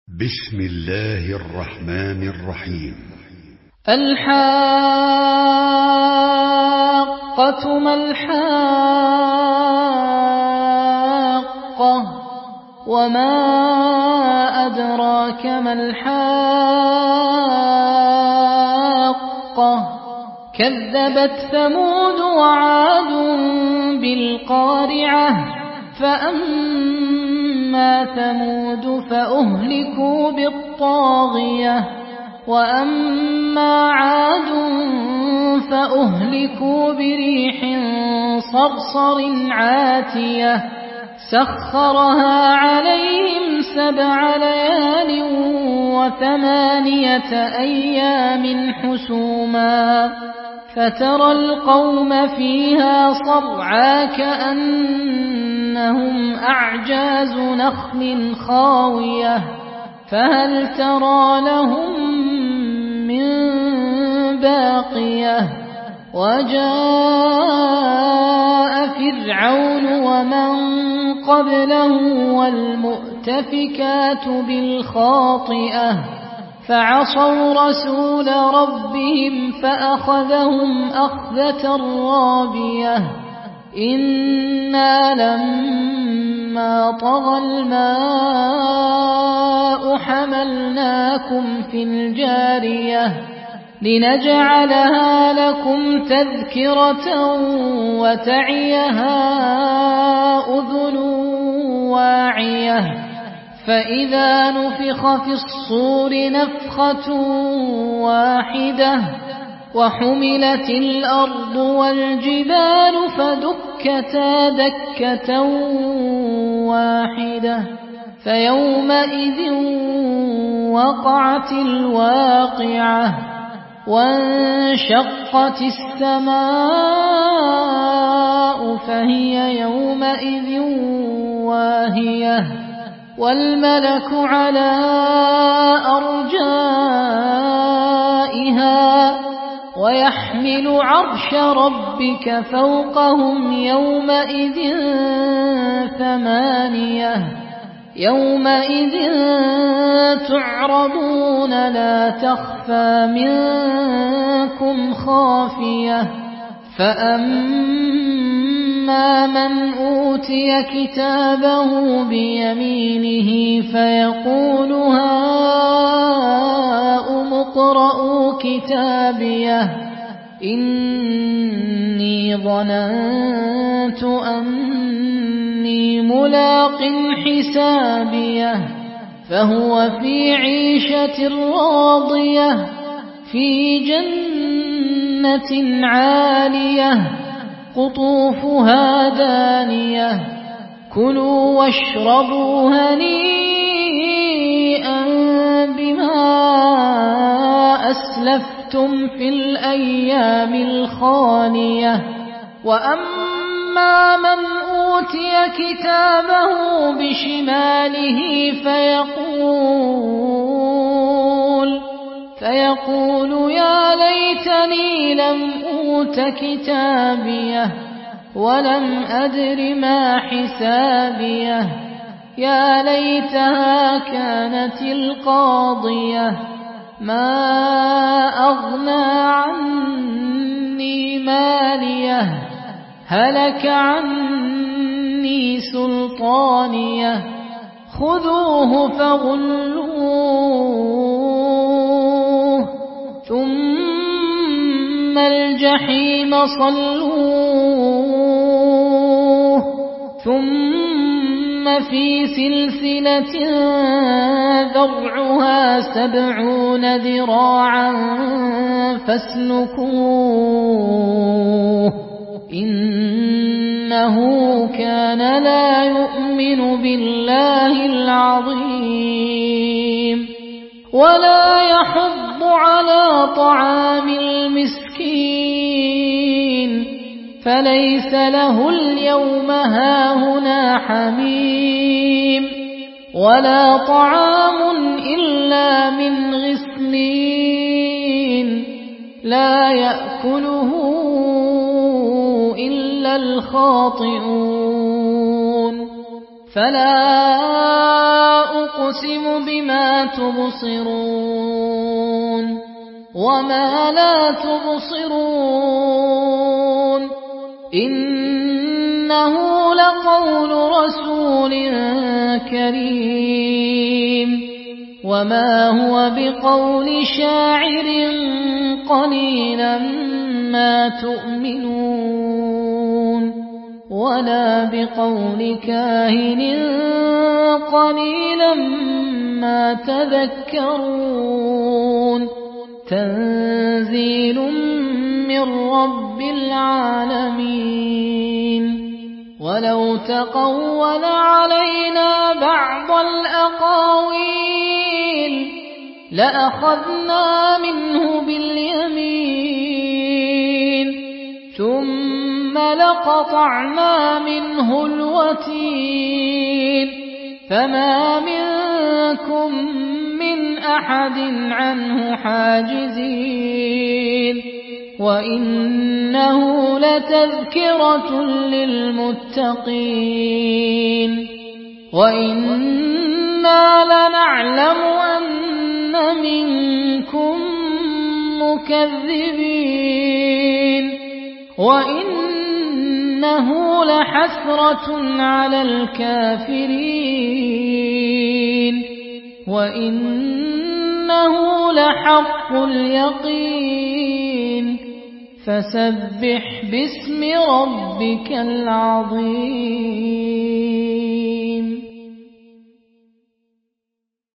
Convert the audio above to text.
بسم الله الرحمن الرحيم. الحاقة ما الحاقة وما أدراك ما الحاقة كذبت ثمود وعاد بالقارعة فأما ثمود فأهلكوا بالطاغية وأما عاد فأهلكوا بريح صرصر عاتية سخرها عليهم 7 ليال و8 أيام حسوما فترى القوم فيها صرعى كأنهم أعجاز نخل خاوية فهل ترى لهم من باقية وجاء فرعون ومن قبله والمؤتفكات بالخاطئة فعصوا رسول ربهم فأخذهم أخذة رابية إنا لما طغى الماء حملناكم في الجارية لنجعلها لكم تذكرة وتعيها أذن واعية فإذا نفخ في الصور نفخة واحدة وحملت الأرض والجبال فدكتا دكة واحدة فيومئذ وقعت الواقعة وانشقت السماء فهي يومئذ واهية والملك على أرجائها ويحمل عرش ربك فوقهم يومئذ 8 يومئذ تعرضون لا تخفى منكم خافية فأما من أوتي كتابه بيمينه فيقول هاؤم اقرءوا كتابيه إني ظننت أني ملاق حسابيه فهو في عيشة راضية في جنة عالية قطوفها دانية كلوا واشربوا هنيئا بما أسلفتم في الأيام الخالية وأما من أوتي كتابه بشماله فيقول يا ليتني لم أوت كتابيه ولم أدر ما حسابيه يا ليتها كانت القاضية ما أغنى عني ماليه هلك عني سلطانيه خذوه فغلوه ثم الجحيم صلوه ثم في سلسلة ذرعها 70 ذراعا فاسلكوه إنه كان لا يؤمن بالله العظيم ولا يحض على طعام المسكين فليس له اليوم هاهنا حميم ولا طعام إلا من غسلين لا يأكله إلا الخاطئون فلا أقسم بما تبصرون وما لا تبصرون إنه لقول رسول كريم وما هو بقول شاعر قليلا ما تؤمنون ولا بقول كاهن قليلا ما تذكرون تنزيل من رب العالمين ولو تقول علينا بعض الأقاويل لأخذنا منه باليمين ثم لقطعنا منه الوتين فما منكم من أحد عنه حاجزين وإنه لتذكرة للمتقين وإنا لنعلم أن منكم مكذبين وإنه لحسرة على الكافرين وإنه لحق اليقين فسبح باسم ربك العظيم